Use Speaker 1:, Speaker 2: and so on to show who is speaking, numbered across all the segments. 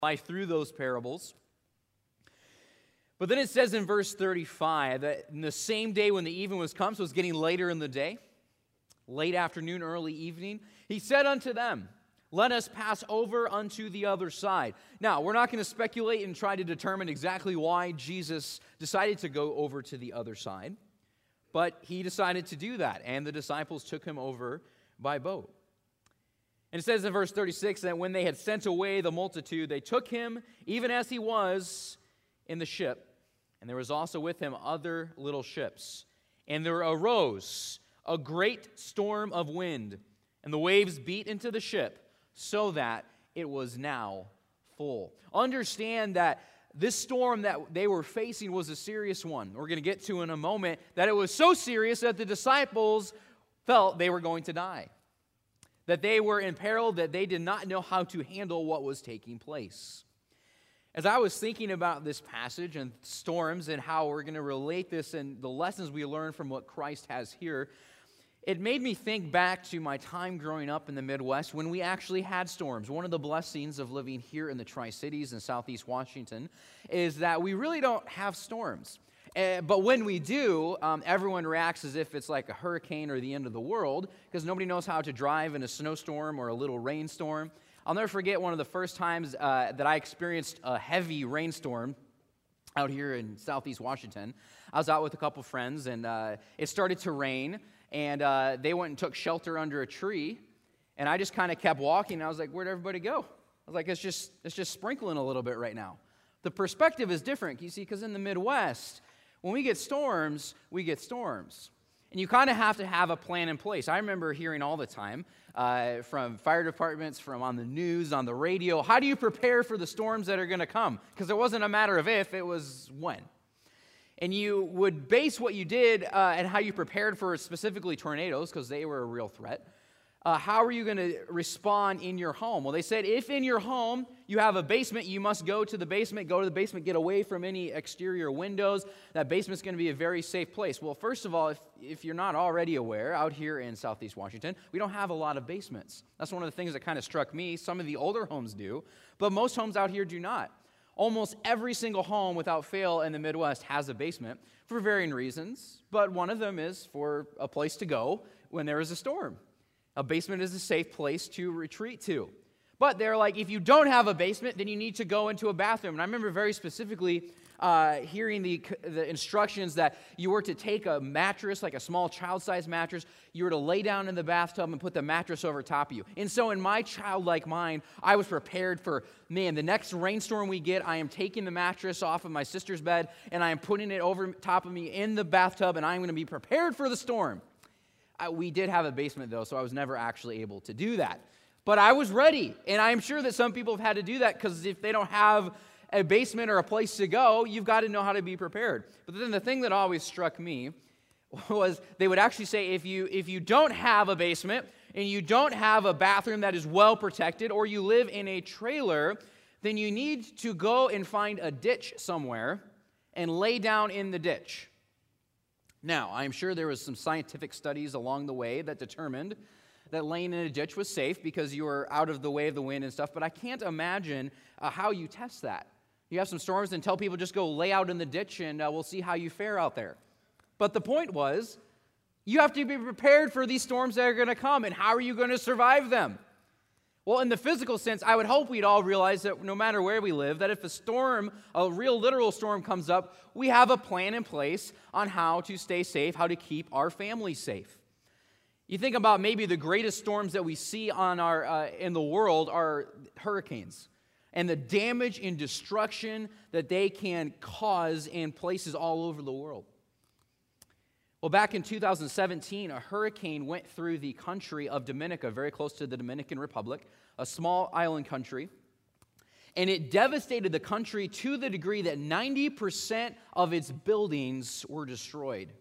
Speaker 1: through those parables. But then it says in verse 35 that in the same day when the evening was come, so it was getting later in the day, late afternoon, early evening, he said unto them, let us pass over unto the other side. Now, we're not going to speculate and try to determine exactly why Jesus decided to go over to the other side, but he decided to do that, and the disciples took him over by boat. And it says in verse 36 that when they had sent away the multitude, they took him, even as he was, in the ship. And there was also with him other little ships. And there arose a great storm of wind, and the waves beat into the ship, so that it was now full. Understand that this storm that they were facing was a serious one. We're going to get to in a moment that it was so serious that the disciples felt they were going to die. That they were in peril, that they did not know how to handle what was taking place. As I was thinking about this passage and storms and how we're going to relate this and the lessons we learn from what Christ has here, it made me think back to my time growing up in the Midwest when we actually had storms. One of the blessings of living here in the Tri-Cities in Southeast Washington is that we really don't have storms. But when we do, everyone reacts as if it's like a hurricane or the end of the world because nobody knows how to drive in a snowstorm or a little rainstorm. I'll never forget one of the first times that I experienced a heavy rainstorm out here in Southeast Washington. I was out with a couple friends, and it started to rain, and they went and took shelter under a tree, and I just kind of kept walking. I was like, where'd everybody go? I was like, it's just sprinkling a little bit right now. The perspective is different, you see, because in the Midwest, when we get storms, we get storms. And you kind of have to have a plan in place. I remember hearing all the time from fire departments, from on the news, on the radio, how do you prepare for the storms that are going to come? Because it wasn't a matter of if, it was when. And you would base what you did and how you prepared for specifically tornadoes, because they were a real threat. How are you going to respond in your home? Well, they said if in your home you have a basement, you must go to the basement, get away from any exterior windows. That basement's going to be a very safe place. Well, first of all, if you're not already aware, out here in Southeast Washington, we don't have a lot of basements. That's one of the things that kind of struck me. Some of the older homes do, but most homes out here do not. Almost every single home, without fail, in the Midwest has a basement for varying reasons, but one of them is for a place to go when there is a storm. A basement is a safe place to retreat to. But they're like, if you don't have a basement, then you need to go into a bathroom. And I remember very specifically hearing the instructions that you were to take a mattress, like a small child-sized mattress, you were to lay down in the bathtub and put the mattress over top of you. And so in my childlike mind, I was prepared for, man, the next rainstorm we get, I am taking the mattress off of my sister's bed, and I am putting it over top of me in the bathtub, and I'm going to be prepared for the storm. We did have a basement, though, so I was never actually able to do that. But I was ready, and I'm sure that some people have had to do that because if they don't have a basement or a place to go, you've got to know how to be prepared. But then the thing that always struck me was they would actually say if you don't have a basement and you don't have a bathroom that is well protected or you live in a trailer, then you need to go and find a ditch somewhere and lay down in the ditch. Now, I'm sure there was some scientific studies along the way that determined that laying in a ditch was safe because you were out of the way of the wind and stuff, but I can't imagine how you test that. You have some storms and tell people just go lay out in the ditch and we'll see how you fare out there. But the point was, you have to be prepared for these storms that are going to come, and how are you going to survive them? Well, in the physical sense, I would hope we'd all realize that no matter where we live, that if a storm, a real literal storm comes up, we have a plan in place on how to stay safe, how to keep our family safe. You think about maybe the greatest storms that we see on in the world are hurricanes and the damage and destruction that they can cause in places all over the world. Well, back in 2017, a hurricane went through the country of Dominica, very close to the Dominican Republic, a small island country, and it devastated the country to the degree that 90% of its buildings were destroyed.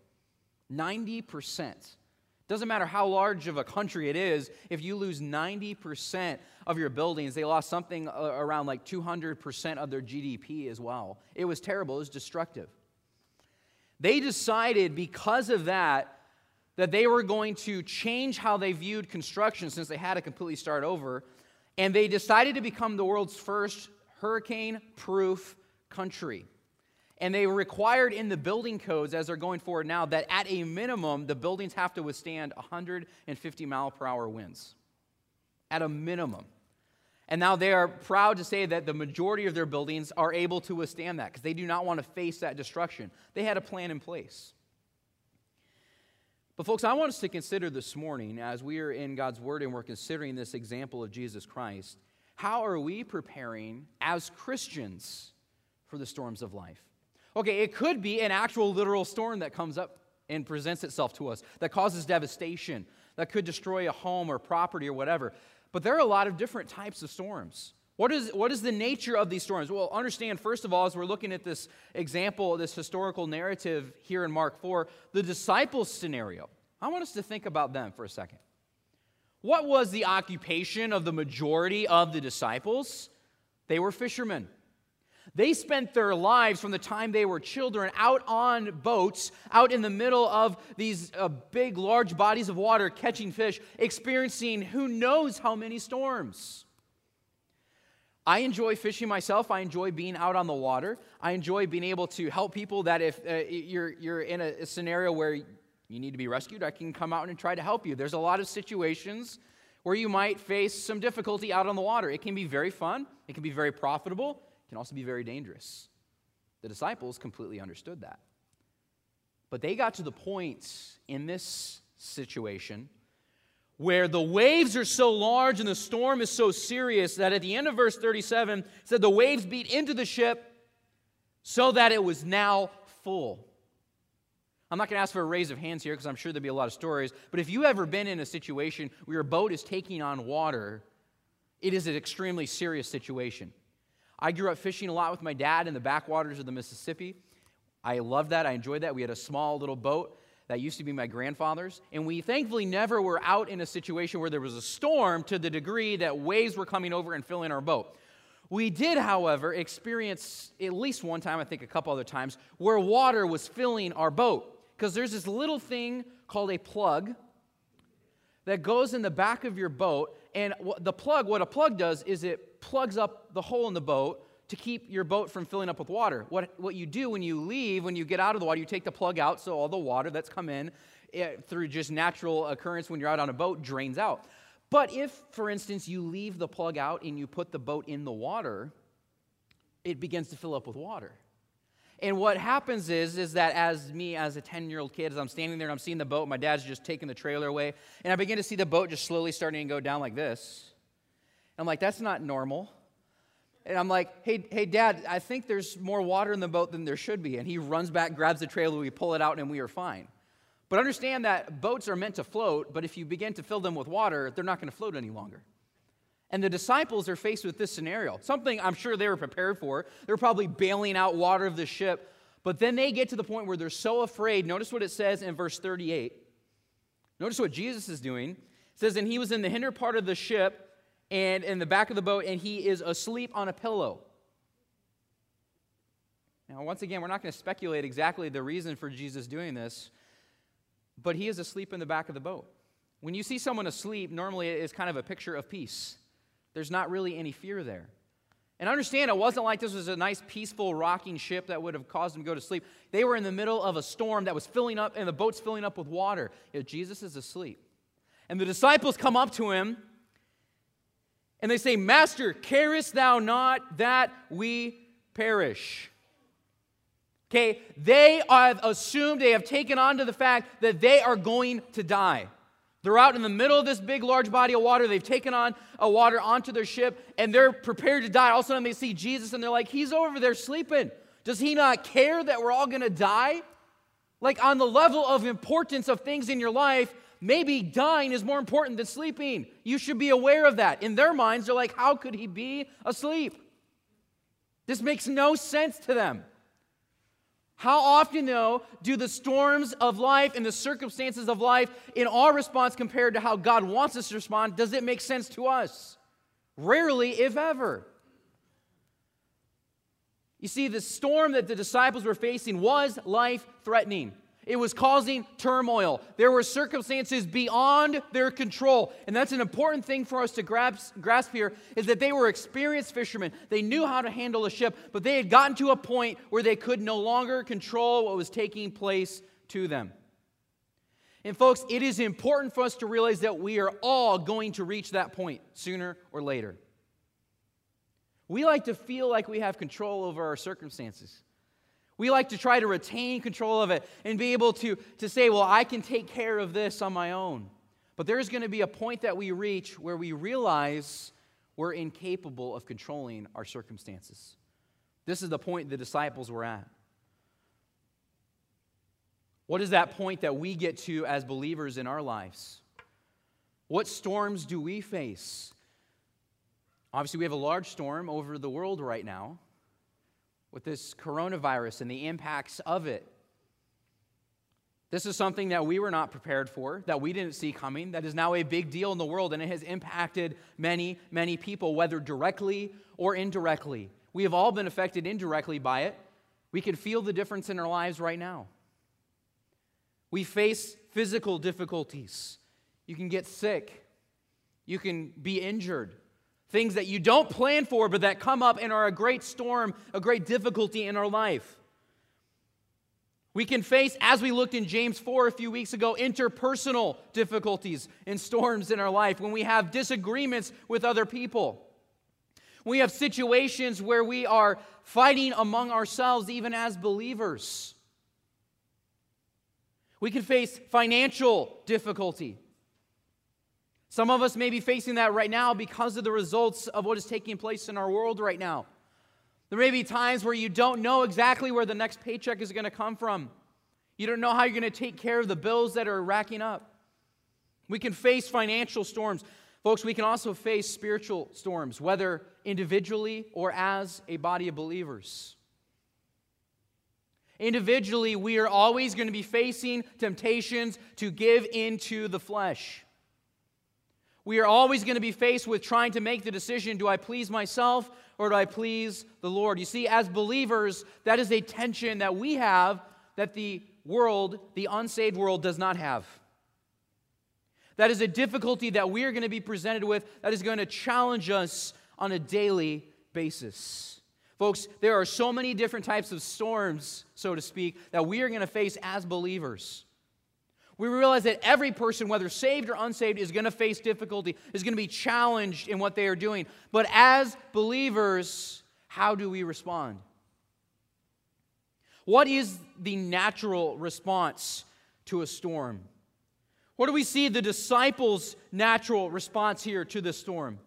Speaker 1: 90%. Doesn't matter how large of a country it is, if you lose 90% of your buildings, they lost something around like 200% of their GDP as well. It was terrible, it was destructive. They decided because of that they were going to change how they viewed construction since they had to completely start over, and they decided to become the world's first hurricane-proof country. And they were required in the building codes as they're going forward now that at a minimum, the buildings have to withstand 150-mile-per-hour winds. At a minimum. And now they are proud to say that the majority of their buildings are able to withstand that because they do not want to face that destruction. They had a plan in place. But folks, I want us to consider this morning, as we are in God's Word and we're considering this example of Jesus Christ, how are we preparing as Christians for the storms of life? Okay, it could be an actual literal storm that comes up and presents itself to us, that causes devastation, that could destroy a home or property or whatever. But there are a lot of different types of storms. What is the nature of these storms? Well, understand, first of all, as we're looking at this example, this historical narrative here in Mark 4, the disciples' scenario. I want us to think about them for a second. What was the occupation of the majority of the disciples? They were fishermen. They spent their lives from the time they were children out on boats, out in the middle of these big, large bodies of water, catching fish, experiencing who knows how many storms. I enjoy fishing myself. I enjoy being out on the water. I enjoy being able to help people that if you're in a scenario where you need to be rescued, I can come out and try to help you. There's a lot of situations where you might face some difficulty out on the water. It can be very fun. It can be very profitable. It can also be very dangerous. The disciples completely understood that. But they got to the point in this situation where the waves are so large and the storm is so serious that at the end of verse 37, it said the waves beat into the ship so that it was now full. I'm not going to ask for a raise of hands here because I'm sure there'll be a lot of stories, but if you've ever been in a situation where your boat is taking on water, it is an extremely serious situation. I grew up fishing a lot with my dad in the backwaters of the Mississippi. I loved that. I enjoyed that. We had a small little boat that used to be my grandfather's, and we thankfully never were out in a situation where there was a storm to the degree that waves were coming over and filling our boat. We did, however, experience at least one time, I think a couple other times, where water was filling our boat. Because there's this little thing called a plug that goes in the back of your boat, and what a plug does is it plugs up the hole in the boat to keep your boat from filling up with water. What you do when you leave, when you get out of the water, you take the plug out so all the water that's come in through just natural occurrence when you're out on a boat drains out. But if, for instance, you leave the plug out and you put the boat in the water, it begins to fill up with water. And what happens is that as a 10-year-old kid, as I'm standing there and I'm seeing the boat, my dad's just taking the trailer away, and I begin to see the boat just slowly starting to go down like this. I'm like, that's not normal. And I'm like, hey, Dad, I think there's more water in the boat than there should be. And he runs back, grabs the trailer, we pull it out, and we are fine. But understand that boats are meant to float, but if you begin to fill them with water, they're not going to float any longer. And the disciples are faced with this scenario, something I'm sure they were prepared for. They're probably bailing out water of the ship, but then they get to the point where they're so afraid. Notice what it says in verse 38. Notice what Jesus is doing. It says, and he was in the hinder part of the ship and in the back of the boat, and he is asleep on a pillow. Now, once again, we're not going to speculate exactly the reason for Jesus doing this, but he is asleep in the back of the boat. When you see someone asleep, normally it is kind of a picture of peace. There's not really any fear there. And understand, it wasn't like this was a nice, peaceful, rocking ship that would have caused them to go to sleep. They were in the middle of a storm that was filling up, and the boat's filling up with water. Yet Jesus is asleep. And the disciples come up to him, and they say, Master, carest thou not that we perish? Okay, they have assumed, they have taken on to the fact that they are going to die. They're out in the middle of this big, large body of water. They've taken on water onto their ship, and they're prepared to die. All of a sudden, they see Jesus, and they're like, he's over there sleeping. Does he not care that we're all going to die? Like, on the level of importance of things in your life, maybe dying is more important than sleeping. You should be aware of that. In their minds, they're like, how could he be asleep? This makes no sense to them. How often, though, do the storms of life and the circumstances of life in our response compared to how God wants us to respond, does it make sense to us? Rarely, if ever. You see, the storm that the disciples were facing was life-threatening. It was causing turmoil. There were circumstances beyond their control. And that's an important thing for us to grasp here, is that they were experienced fishermen. They knew how to handle a ship, but they had gotten to a point where they could no longer control what was taking place to them. And folks, it is important for us to realize that we are all going to reach that point sooner or later. We like to feel like we have control over our circumstances. We like to try to retain control of it and be able to say, well, I can take care of this on my own. But there's going to be a point that we reach where we realize we're incapable of controlling our circumstances. This is the point the disciples were at. What is that point that we get to as believers in our lives? What storms do we face? Obviously, we have a large storm over the world right now with this coronavirus and the impacts of it. This is something that we were not prepared for, that we didn't see coming, that is now a big deal in the world, and it has impacted many, many people, whether directly or indirectly. We have all been affected indirectly by it. We can feel the difference in our lives right now. We face physical difficulties. You can get sick. You can be injured. Things that you don't plan for, but that come up and are a great storm, a great difficulty in our life. We can face, as we looked in James 4 a few weeks ago, interpersonal difficulties and storms in our life when we have disagreements with other people. We have situations where we are fighting among ourselves even as believers. We can face financial difficulty. Some of us may be facing that right now because of the results of what is taking place in our world right now. There may be times where you don't know exactly where the next paycheck is going to come from. You don't know how you're going to take care of the bills that are racking up. We can face financial storms. Folks, we can also face spiritual storms, whether individually or as a body of believers. Individually, we are always going to be facing temptations to give into the flesh. We are always going to be faced with trying to make the decision, do I please myself or do I please the Lord? You see, as believers, that is a tension that we have that the world, the unsaved world, does not have. That is a difficulty that we are going to be presented with that is going to challenge us on a daily basis. Folks, there are so many different types of storms, so to speak, that we are going to face as believers. We realize that every person, whether saved or unsaved, is going to face difficulty, is going to be challenged in what they are doing. But as believers, how do we respond? What is the natural response to a storm? What do we see the disciples' natural response here to the storm?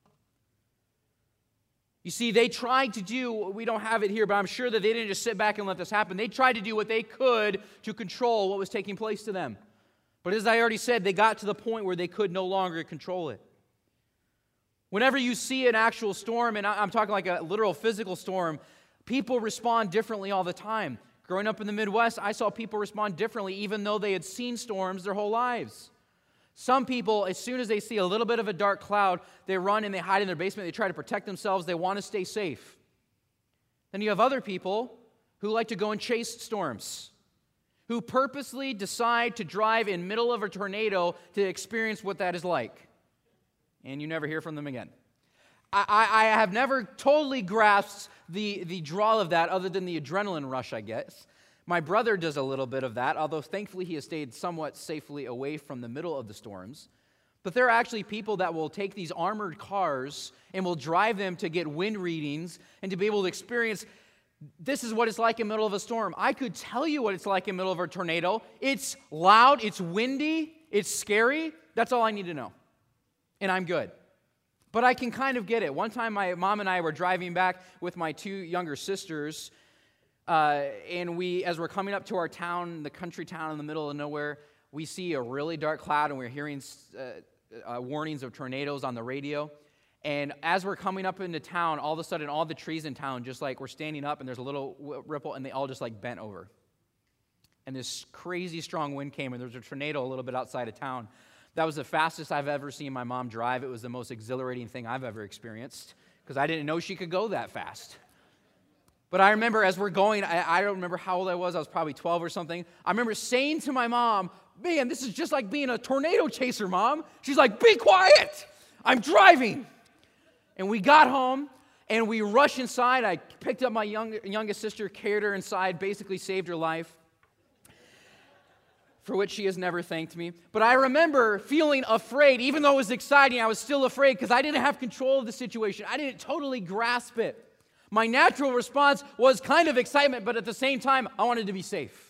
Speaker 1: You see, they tried to do, we don't have it here, but I'm sure that they didn't just sit back and let this happen. They tried to do what they could to control what was taking place to them. But as I already said, they got to the point where they could no longer control it. Whenever you see an actual storm, and I'm talking like a literal physical storm, people respond differently all the time. Growing up in the Midwest, I saw people respond differently even though they had seen storms their whole lives. Some people, as soon as they see a little bit of a dark cloud, they run and they hide in their basement. They try to protect themselves. They want to stay safe. Then you have other people who like to go and chase storms, who purposely decide to drive in the middle of a tornado to experience what that is like. And you never hear from them again. I have never totally grasped the draw of that other than the adrenaline rush, I guess. My brother does a little bit of that, although thankfully he has stayed somewhat safely away from the middle of the storms. But there are actually people that will take these armored cars and will drive them to get wind readings and to be able to experience, this is what it's like in the middle of a storm. I could tell you what it's like in the middle of a tornado. It's loud, it's windy, it's scary. That's all I need to know. And I'm good. But I can kind of get it. One time my mom and I were driving back with my two younger sisters, and as we're coming up to our town, the country town in the middle of nowhere, we see a really dark cloud, and we're hearing warnings of tornadoes on the radio. And as we're coming up into town, all of a sudden, all the trees in town, just like we're standing up, and there's a little ripple, and they all just like bent over. And this crazy strong wind came, and there was a tornado a little bit outside of town. That was the fastest I've ever seen my mom drive. It was the most exhilarating thing I've ever experienced, because I didn't know she could go that fast. But I remember as we're going, I don't remember how old I was probably 12 or something. I remember saying to my mom, man, this is just like being a tornado chaser, Mom. She's like, be quiet, I'm driving. And we got home, and we rushed inside. I picked up my youngest sister, carried her inside, basically saved her life, for which she has never thanked me. But I remember feeling afraid. Even though it was exciting, I was still afraid because I didn't have control of the situation. I didn't totally grasp it. My natural response was kind of excitement, but at the same time, I wanted to be safe.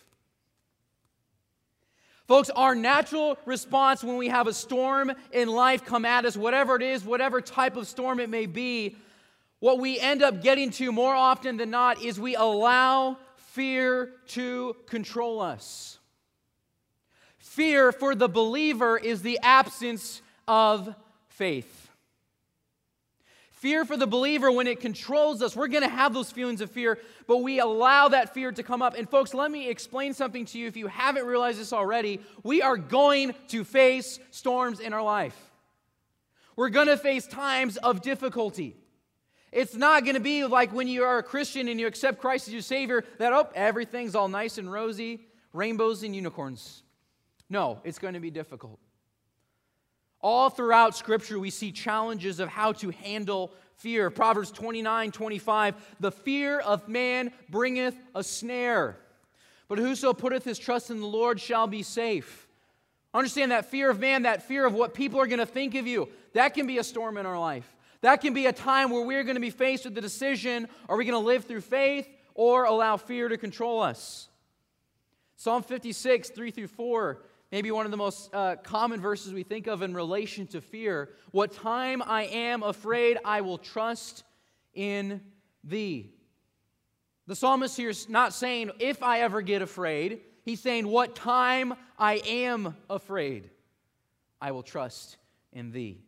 Speaker 1: Folks, our natural response when we have a storm in life come at us, whatever it is, whatever type of storm it may be, what we end up getting to more often than not is we allow fear to control us. Fear for the believer is the absence of faith. Fear for the believer, when it controls us, we're going to have those feelings of fear, but we allow that fear to come up. And folks, let me explain something to you. If you haven't realized this already, we are going to face storms in our life. We're going to face times of difficulty. It's not going to be like when you are a Christian and you accept Christ as your Savior, that, everything's all nice and rosy, rainbows and unicorns. No, it's going to be difficult. All throughout Scripture, we see challenges of how to handle fear. Proverbs 29:25, the fear of man bringeth a snare, but whoso putteth his trust in the Lord shall be safe. Understand that fear of man, that fear of what people are going to think of you, that can be a storm in our life. That can be a time where we're going to be faced with the decision, are we going to live through faith or allow fear to control us? Psalm 56, 3-4, maybe one of the most common verses we think of in relation to fear. What time I am afraid, I will trust in thee. The psalmist here is not saying, if I ever get afraid. He's saying, what time I am afraid, I will trust in thee.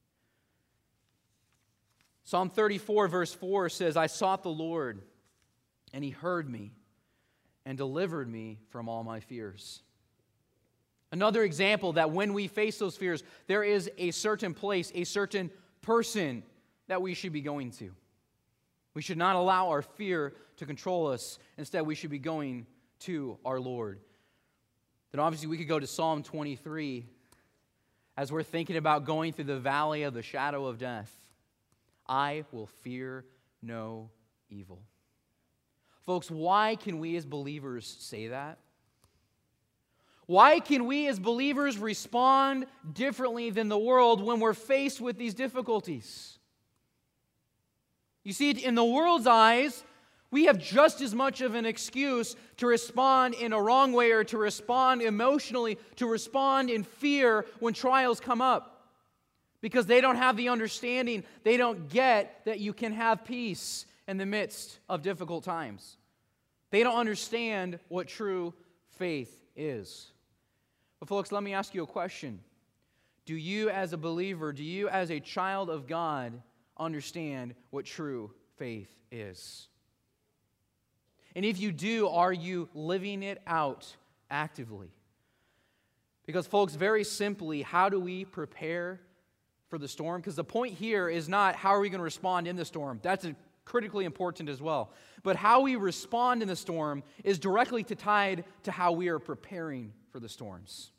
Speaker 1: Psalm 34, verse 4 says, I sought the Lord, and he heard me, and delivered me from all my fears. Another example that when we face those fears, there is a certain place, a certain person that we should be going to. We should not allow our fear to control us. Instead, we should be going to our Lord. Then obviously we could go to Psalm 23 as we're thinking about going through the valley of the shadow of death. I will fear no evil. Folks, why can we as believers say that? Why can we as believers respond differently than the world when we're faced with these difficulties? You see, in the world's eyes, we have just as much of an excuse to respond in a wrong way or to respond emotionally, to respond in fear when trials come up. Because they don't have the understanding, they don't get that you can have peace in the midst of difficult times. They don't understand what true faith is. But folks, let me ask you a question. Do you as a believer, do you as a child of God understand what true faith is? And if you do, are you living it out actively? Because folks, very simply, how do we prepare for the storm? Because the point here is not how are we going to respond in the storm. That's critically important as well. But how we respond in the storm is directly tied to how we are preparing for the storms.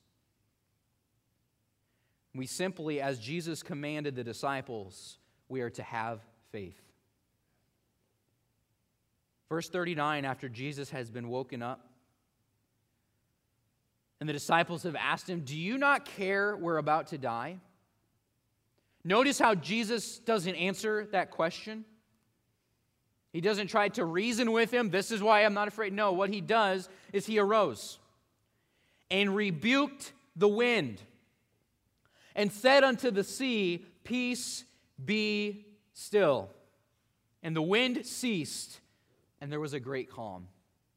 Speaker 1: We simply, as Jesus commanded the disciples, we are to have faith. Verse 39, after Jesus has been woken up, and the disciples have asked him, do you not care we're about to die? Notice how Jesus doesn't answer that question. He doesn't try to reason with him. This is why I'm not afraid. No, what he does is he arose and rebuked the wind and said unto the sea, peace, be still. And the wind ceased, and there was a great calm.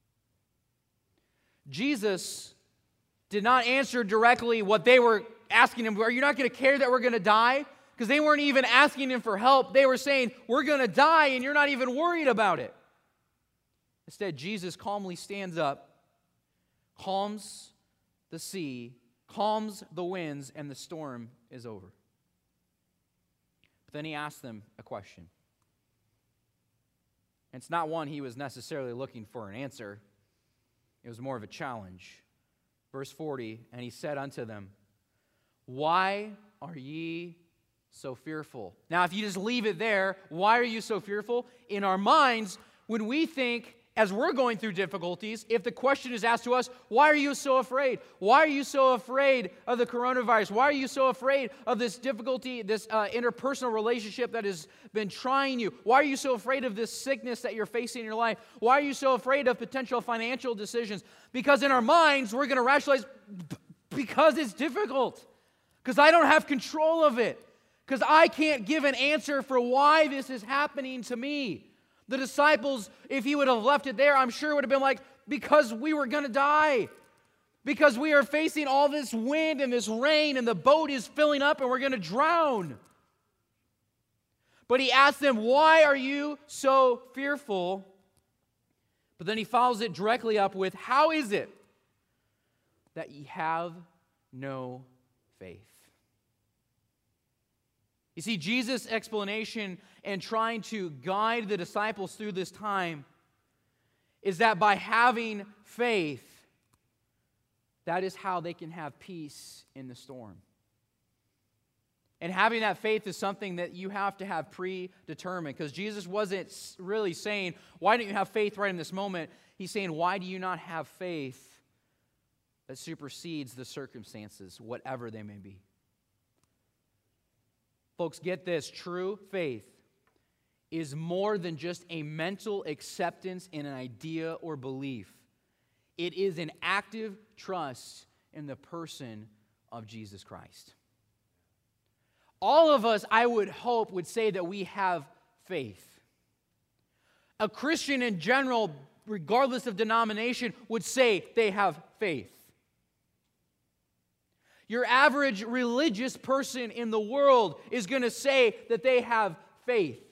Speaker 1: Jesus did not answer directly what they were asking him. Are you not going to care that we're going to die? Because they weren't even asking him for help. They were saying, we're going to die, and you're not even worried about it. Instead, Jesus calmly stands up, calms the sea, calms the winds, and the storm is over. But then he asks them a question. And it's not one he was necessarily looking for an answer. It was more of a challenge. Verse 40, and he said unto them, why are ye so fearful? Now, if you just leave it there, why are you so fearful? In our minds, when we think, as we're going through difficulties, if the question is asked to us, why are you so afraid? Why are you so afraid of the coronavirus? Why are you so afraid of this difficulty, this interpersonal relationship that has been trying you? Why are you so afraid of this sickness that you're facing in your life? Why are you so afraid of potential financial decisions? Because in our minds, we're going to rationalize, because it's difficult. Because I don't have control of it. Because I can't give an answer for why this is happening to me. The disciples, if he would have left it there, I'm sure would have been like, because we were going to die. Because we are facing all this wind and this rain and the boat is filling up and we're going to drown. But he asked them, why are you so fearful? But then he follows it directly up with, how is it that ye have no faith? You see, Jesus' explanation and trying to guide the disciples through this time is that by having faith, that is how they can have peace in the storm. And having that faith is something that you have to have predetermined, because Jesus wasn't really saying, why don't you have faith right in this moment? He's saying, why do you not have faith that supersedes the circumstances, whatever they may be? Folks, get this. True faith is more than just a mental acceptance in an idea or belief. It is an active trust in the person of Jesus Christ. All of us, I would hope, would say that we have faith. A Christian in general, regardless of denomination, would say they have faith. Your average religious person in the world is going to say that they have faith.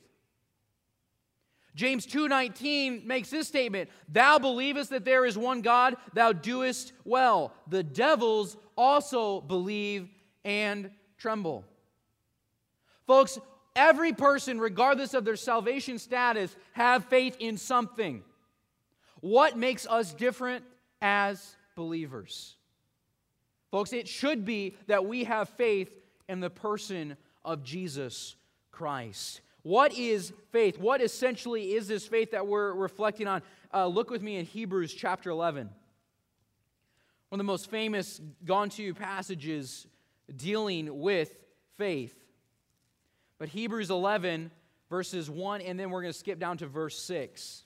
Speaker 1: James 2:19 makes this statement, thou believest that there is one God, thou doest well. The devils also believe and tremble. Folks, every person, regardless of their salvation status, have faith in something. What makes us different as believers? Folks, it should be that we have faith in the person of Jesus Christ. What is faith? What essentially is this faith that we're reflecting on? Look with me in Hebrews chapter 11. One of the most famous gone-to passages dealing with faith. But Hebrews 11, verses 1, and then we're going to skip down to verse 6.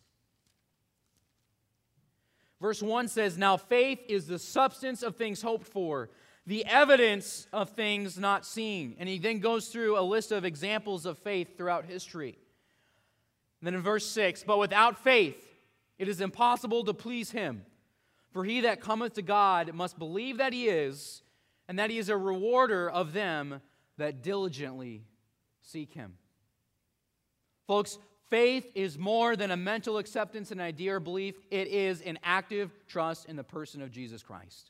Speaker 1: Verse 1 says, now faith is the substance of things hoped for, the evidence of things not seen. And he then goes through a list of examples of faith throughout history. And then in verse 6, but without faith it is impossible to please him. For he that cometh to God must believe that he is, and that he is a rewarder of them that diligently seek him. Folks, faith is more than a mental acceptance, an idea, or belief. It is an active trust in the person of Jesus Christ.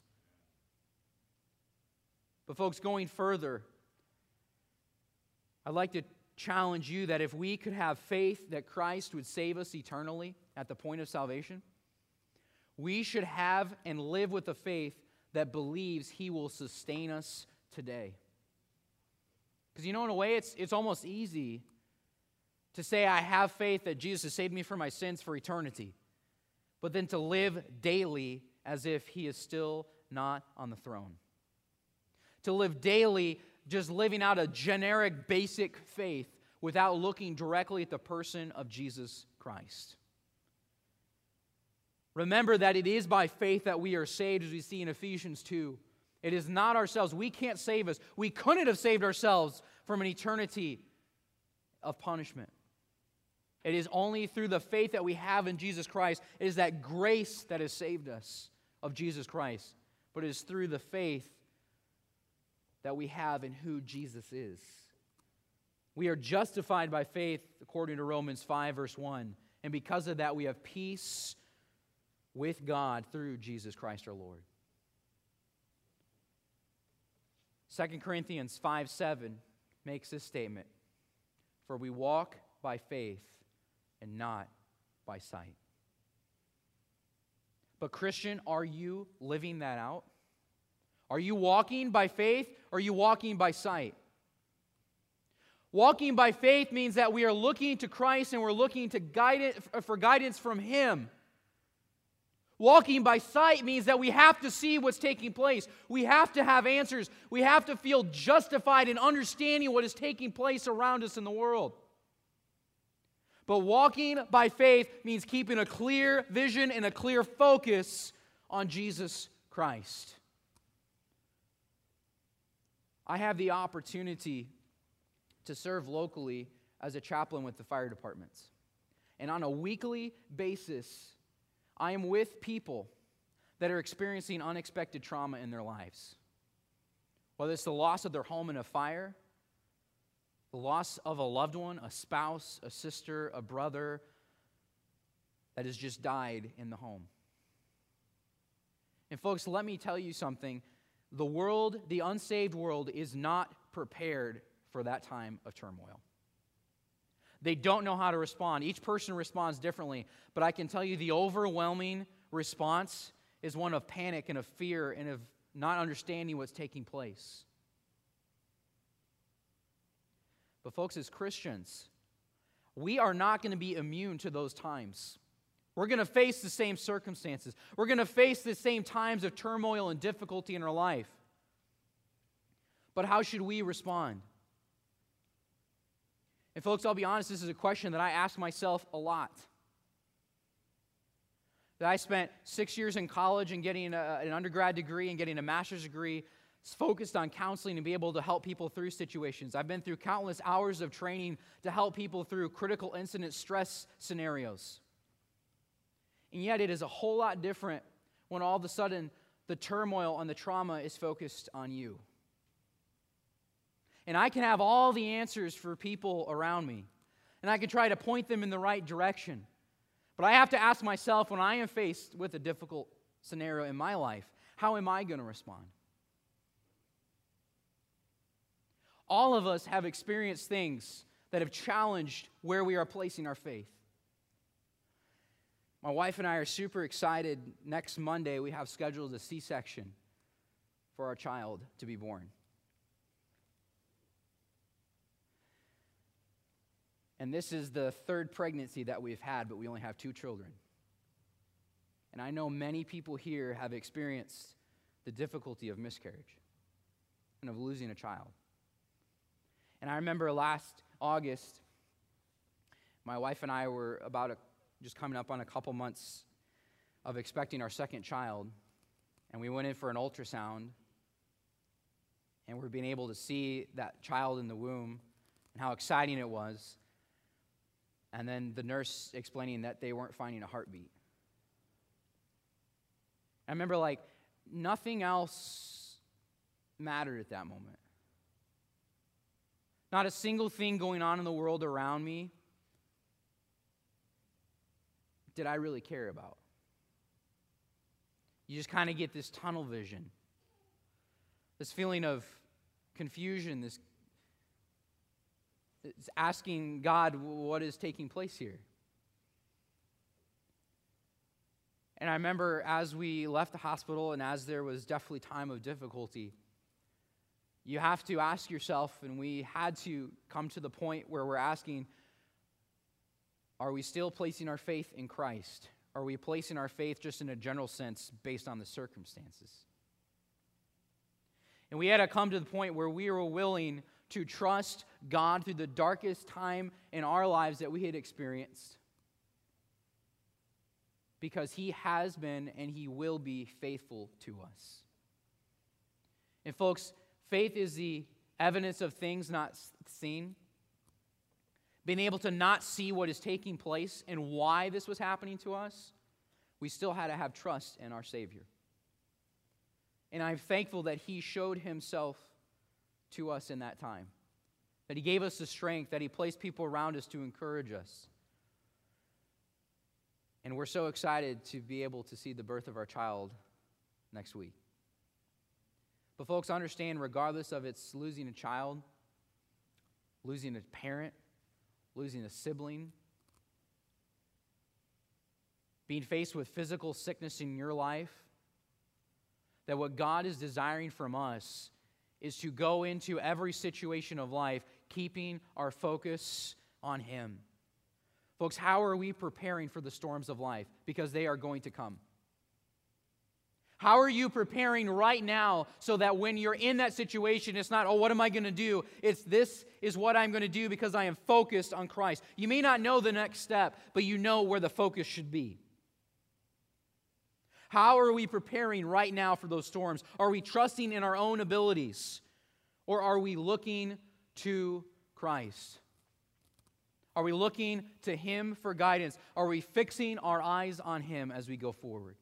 Speaker 1: But folks, going further, I'd like to challenge you that if we could have faith that Christ would save us eternally at the point of salvation, we should have and live with a faith that believes he will sustain us today. Because in a way, it's almost easy to say I have faith that Jesus has saved me from my sins for eternity, but then to live daily as if he is still not on the throne. To live daily just living out a generic, basic faith without looking directly at the person of Jesus Christ. Remember that it is by faith that we are saved, as we see in Ephesians 2. It is not ourselves. We can't save us. We couldn't have saved ourselves from an eternity of punishment. It is only through the faith that we have in Jesus Christ. It is that grace that has saved us of Jesus Christ. But it is through the faith that we have in who Jesus is. We are justified by faith according to Romans 5, verse 1. And because of that, we have peace with God through Jesus Christ our Lord. 2 Corinthians 5:7 makes this statement. For we walk by faith and not by sight. But Christian, are you living that out? Are you walking by faith or are you walking by sight? Walking by faith means that we are looking to Christ and we're looking to for guidance from Him. Walking by sight means that we have to see what's taking place. We have to have answers. We have to feel justified in understanding what is taking place around us in the world. But walking by faith means keeping a clear vision and a clear focus on Jesus Christ. I have the opportunity to serve locally as a chaplain with the fire departments. And on a weekly basis, I am with people that are experiencing unexpected trauma in their lives. Whether it's the loss of their home in a fire, the loss of a loved one, a spouse, a sister, a brother that has just died in the home. And folks, let me tell you something. The world, the unsaved world, is not prepared for that time of turmoil. They don't know how to respond. Each person responds differently, but I can tell you the overwhelming response is one of panic and of fear and of not understanding what's taking place. But folks, as Christians, we are not going to be immune to those times. We're going to face the same circumstances. We're going to face the same times of turmoil and difficulty in our life. But how should we respond? And folks, I'll be honest, this is a question that I ask myself a lot. That I spent 6 years in college and getting an undergrad degree and getting a master's degree focused on counseling and be able to help people through situations. I've been through countless hours of training to help people through critical incident stress scenarios. And yet it is a whole lot different when all of a sudden the turmoil and the trauma is focused on you. And I can have all the answers for people around me. And I can try to point them in the right direction. But I have to ask myself, when I am faced with a difficult scenario in my life, how am I going to respond? All of us have experienced things that have challenged where we are placing our faith. My wife and I are super excited. Next Monday, we have scheduled a C-section for our child to be born. And this is the third pregnancy that we've had, but we only have 2 children. And I know many people here have experienced the difficulty of miscarriage and of losing a child. And I remember last August, my wife and I were just coming up on a couple months of expecting our second child. And we went in for an ultrasound. And we're being able to see that child in the womb and how exciting it was. And then the nurse explaining that they weren't finding a heartbeat. I remember nothing else mattered at that moment. Not a single thing going on in the world around me did I really care about. You just kind of get this tunnel vision, this feeling of confusion, this asking God what is taking place here. And I remember as we left the hospital and as there was definitely time of difficulty, you have to ask yourself, and we had to come to the point where we're asking, are we still placing our faith in Christ? Are we placing our faith just in a general sense based on the circumstances? And we had to come to the point where we were willing to trust God through the darkest time in our lives that we had experienced. Because He has been and He will be faithful to us. And folks, faith is the evidence of things not seen. Being able to not see what is taking place and why this was happening to us, we still had to have trust in our Savior. And I'm thankful that He showed Himself to us in that time. That He gave us the strength, that He placed people around us to encourage us. And we're so excited to be able to see the birth of our child next week. But folks, understand, regardless of it's losing a child, losing a parent, losing a sibling, being faced with physical sickness in your life, that what God is desiring from us is to go into every situation of life keeping our focus on Him. Folks, how are we preparing for the storms of life? Because they are going to come. How are you preparing right now so that when you're in that situation, it's not, oh, what am I going to do? It's this is what I'm going to do because I am focused on Christ. You may not know the next step, but you know where the focus should be. How are we preparing right now for those storms? Are we trusting in our own abilities? Or are we looking to Christ? Are we looking to Him for guidance? Are we fixing our eyes on Him as we go forward?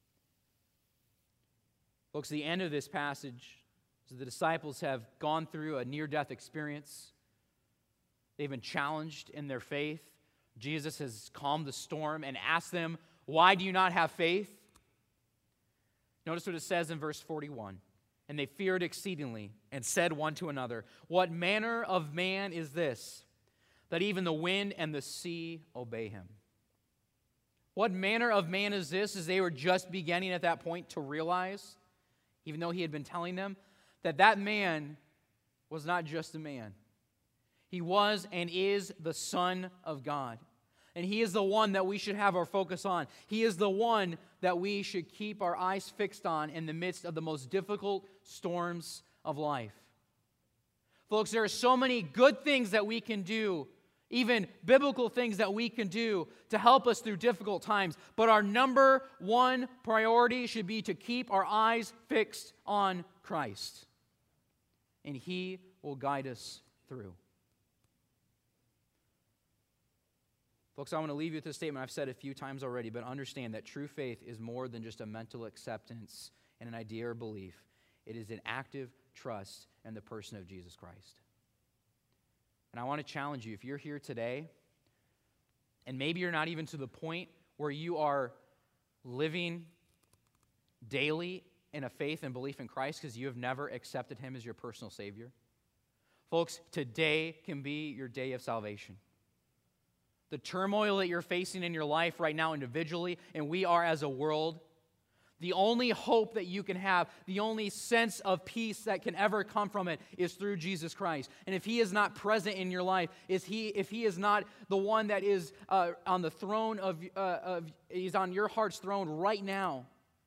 Speaker 1: Folks, the end of this passage is the disciples have gone through a near-death experience. They've been challenged in their faith. Jesus has calmed the storm and asked them, why do you not have faith? Notice what it says in verse 41. And they feared exceedingly and said one to another, what manner of man is this, that even the wind and the sea obey him? What manner of man is this, as they were just beginning at that point to realize, even though He had been telling them, that that man was not just a man. He was and is the Son of God. And He is the one that we should have our focus on. He is the one that we should keep our eyes fixed on in the midst of the most difficult storms of life. Folks, there are so many good things that we can do, even biblical things that we can do to help us through difficult times. But our number one priority should be to keep our eyes fixed on Christ. And He will guide us through. Folks, I want to leave you with this statement I've said a few times already, but understand that true faith is more than just a mental acceptance and an idea or belief. It is an active trust in the person of Jesus Christ. And I want to challenge you, if you're here today, and maybe you're not even to the point where you are living daily in a faith and belief in Christ because you have never accepted Him as your personal Savior. Folks, today can be your day of salvation. The turmoil that you're facing in your life right now individually, and we are as a world, the only hope that you can have, the only sense of peace that can ever come from it is through Jesus Christ. And if He is not present in your life, if He is not the one that is on the throne He's on your heart's throne right now,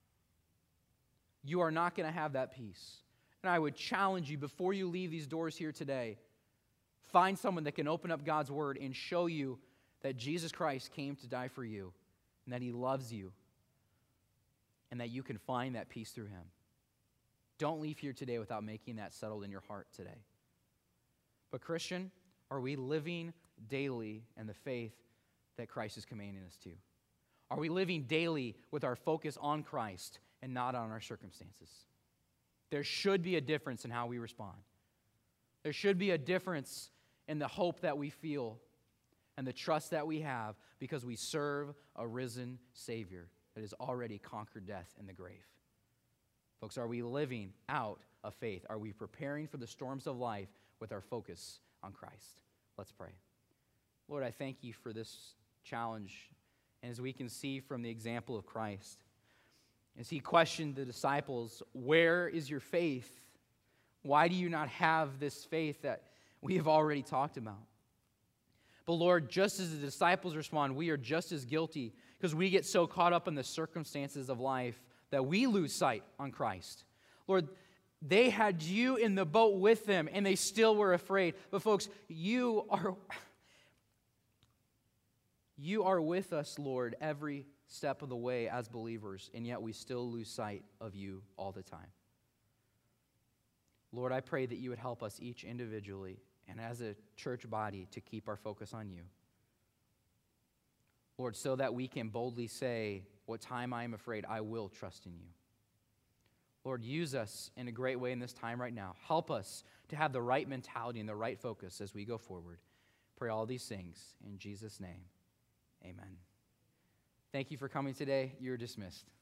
Speaker 1: you are not going to have that peace. And I would challenge you, before you leave these doors here today, find someone that can open up God's Word and show you that Jesus Christ came to die for you, and that He loves you, and that you can find that peace through Him. Don't leave here today without making that settled in your heart today. But Christian, are we living daily in the faith that Christ is commanding us to? Are we living daily with our focus on Christ and not on our circumstances? There should be a difference in how we respond. There should be a difference in the hope that we feel and the trust that we have because we serve a risen Savior that has already conquered death in the grave. Folks, are we living out a faith? Are we preparing for the storms of life with our focus on Christ? Let's pray. Lord, I thank You for this challenge. And as we can see from the example of Christ, as He questioned the disciples, where is your faith? Why do you not have this faith that we have already talked about? But Lord, just as the disciples respond, we are just as guilty because we get so caught up in the circumstances of life that we lose sight on Christ. Lord, they had You in the boat with them and they still were afraid. But folks, You are with us, Lord, every step of the way as believers, and yet we still lose sight of You all the time. Lord, I pray that You would help us each individually and as a church body to keep our focus on You. Lord, so that we can boldly say, what time I am afraid, I will trust in You. Lord, use us in a great way in this time right now. Help us to have the right mentality and the right focus as we go forward. Pray all these things in Jesus' name. Amen. Thank you for coming today. You're dismissed.